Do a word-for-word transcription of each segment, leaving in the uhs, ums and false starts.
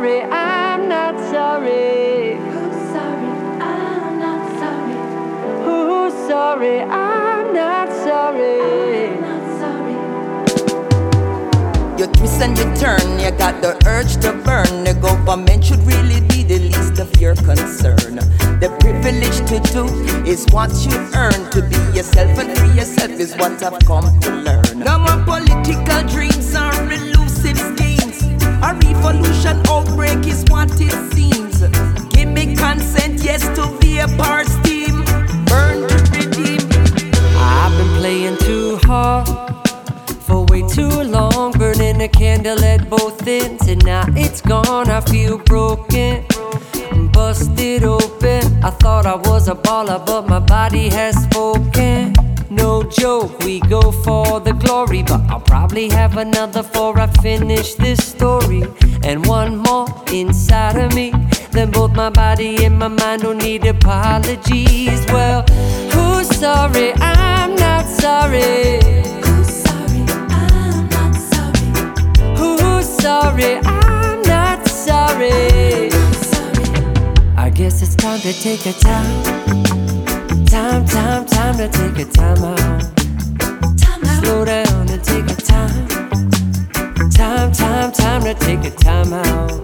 sorry, I'm not sorry. Who's sorry? I'm not sorry. Who's sorry? I'm not sorry. I'm not sorry. You twist and you turn, you got the urge to burn. The government should really be the least of your concern. The privilege to do is what you earn. To be yourself and free yourself is what I've come to learn. No more political dreams or elusive schemes. A revolution outbreak is what it seems. Give me consent, yes, to be a part steam. Burn to redeem. I've been playing too hard for way too long, burning a candle at both ends, and now it's gone. I feel broken, busted open. I thought I was a baller, but my body has spoken. No joke, we go for the glory, but I'll probably have another before I finish this story. And one more inside of me, then both my body and my mind don't need apologies. Well, who's sorry? I'm not sorry. Who's sorry? I'm not sorry. Who's sorry? I'm not sorry. I guess it's time to take a time. Time, time, time to take a time out. Time out. Slow down and take a time. Time, time, time to take a time out.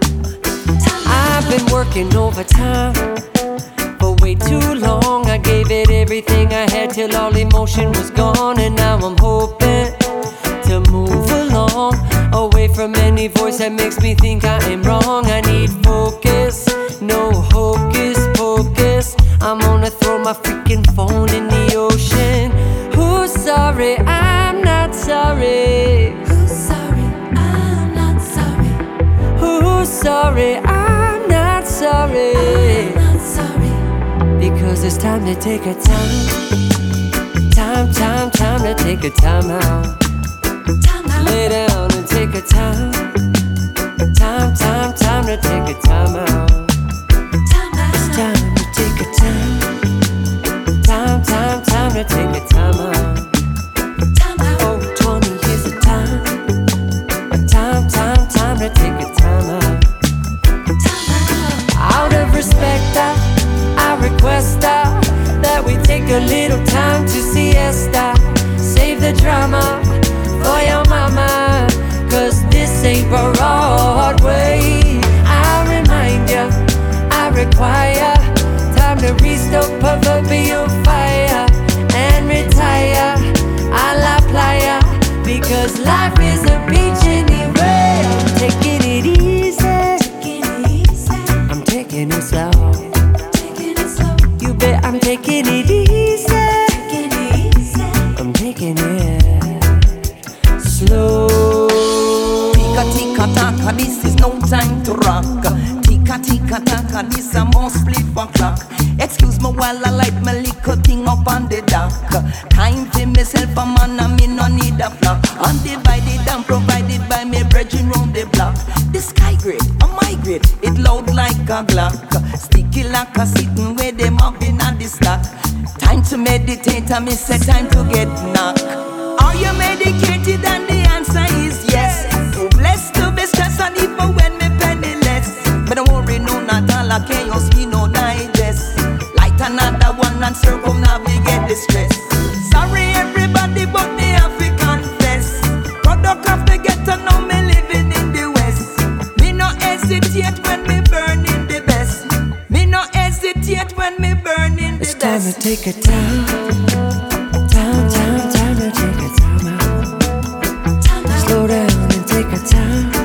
I've been working overtime for way too long. I gave it everything I had till all emotion was gone, and now I'm hoping to move along, away from any voice that makes me think I am wrong. I need focus, no hocus pocus. I'm gonna throw my freaking phone in the ocean. Who's sorry? I'm not sorry. Who's sorry? I'm not sorry. Who's sorry? I'm not sorry. I'm not sorry. Because it's time to take a time. Time, time, time to take a time out. Time out. Lay down and take a time. Time, time, time to take a time out. Time out. It's time to take a time. Time, time, time to take a time out. Time out. Oh, twenty years of time. A time, time, time to take a time out. Time out. Out of respect, I, I request I, that we take a little time to siesta. Save the drama for your mama, cause this ain't Broadway. I remind ya, I require time to restore proverbial fire and retire a la playa, because life is a beach anyway. I'm taking it easy, Taking it easy. I'm taking it slow. Taking it slow. You bet I'm taking it easy, Taking it easy. I'm taking it slow. Tika tika taka, this is no time to rock. Tika tika taka, this a must split for clock. Excuse me while I light my little thing up on the dock. Time for myself, a man, and me no need a flock. Undivided and provided by me brethren round the block. The sky great, a my great, it loud like a Glock. Sticky like a sitting where them up in a the slack. Time to meditate, and me say time to get knock. Are you medicated? And the answer is yes. Too blessed to be stressed, and even when me penniless. But don't worry, no, not all I chaos, me no digest. Light another one and circumnavigate the stress. Sorry everybody, but me have to confess. Product of the ghetto, now me living in the west. Me no hesitate when me burning the best. Me no hesitate when me burning the It's best. time to take a time. Time, time, time to take a time out. Time out. Slow down and take a time.